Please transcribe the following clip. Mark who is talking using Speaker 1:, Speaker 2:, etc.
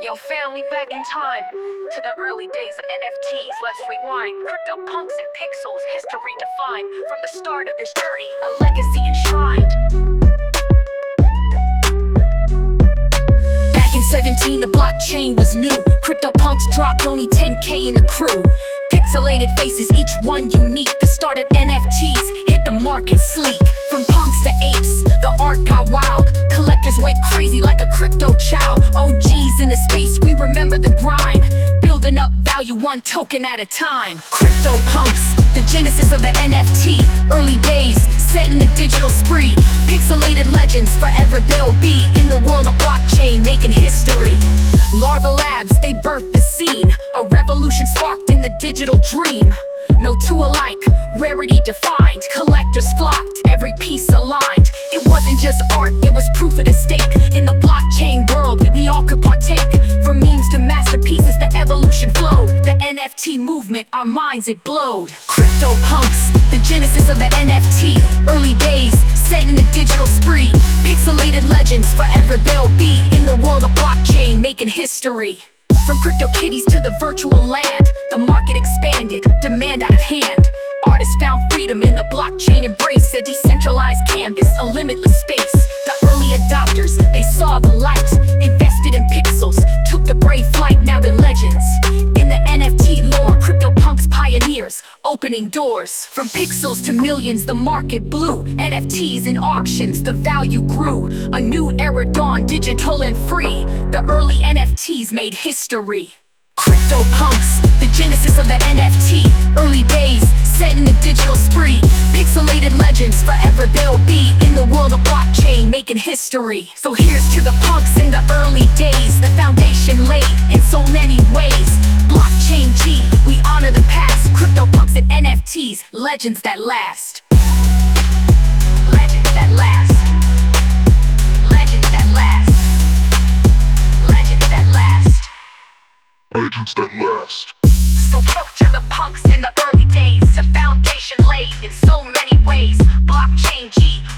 Speaker 1: Yo, family, back in time to the early days of NFTs. Let's rewind. CryptoPunks and Pixels, history defined. From the start of this journey, a legacy enshrined. Back in 17, the blockchain was new. CryptoPunks dropped only 10K in the crew. Pixelated faces, each one unique. The start of NFTs hit the market sleek. From punks to apes, the art got wild. Collectors went crazy like a crypto child. OGs in the space, we remember the grind. Building up value one token at a time. CryptoPunks, the genesis of the NFT. Early days, set in the digital spree. Pixelated legends, forever they'll be. In the world of blockchain, making history. Larva Labs, they birthed the scene. A revolution sparked in the digital dream. No two alike, rarity defined. Collectors flocked, every piece aligned. It wasn't just art, it was proof of the stake. In the blockchain world, we all could partake. From memes to masterpieces, the evolution flowed. The NFT movement, our minds it blowed. CryptoPunks, the genesis of the NFT. Early days, set in the digital spree. Pixelated legends, forever they'll be. In the world of blockchain, making history. From CryptoKitties to the virtual land, the market expanded, demand out of hand. Artists found freedom in the blockchain embrace. A decentralized canvas, a limitless space. The early adopters, they saw the light. Invested in pixels, took the brave flight. Now they're legends. In the NFT lore, CryptoPunks pioneers, opening doors. From pixels to millions, the market blew. NFTs in auctions, the value grew. A new era dawned, digital and free. The early NFTs made history. CryptoPunks, the genesis of the NFT. Early days, set in the digital spree. Pixelated legends, forever they'll be. In the world of blockchain, making history. So here's to the punks in the early days. The foundation laid in so many ways. Blockchain G, we honor the past. CryptoPunks and NFTs, legends that last. Legends that last. Legends that last. Legends that last.
Speaker 2: Legends that last.
Speaker 1: So spoke to the punks in the early days. A foundation laid in so many ways. Blockchain G,